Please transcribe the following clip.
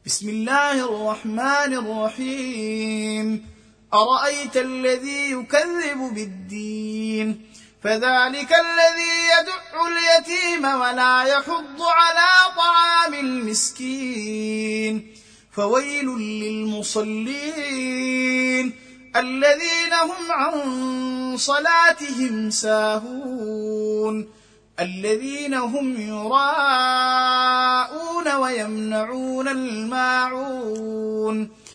بسم الله الرحمن الرحيم. أرأيت الذي يكذب بالدين فذلك الذي يدع اليتيم ولا يحض على طعام المسكين فويل للمصلين الذين هم عن صلاتهم ساهون الذين هم يراءون ويمنعون الماعون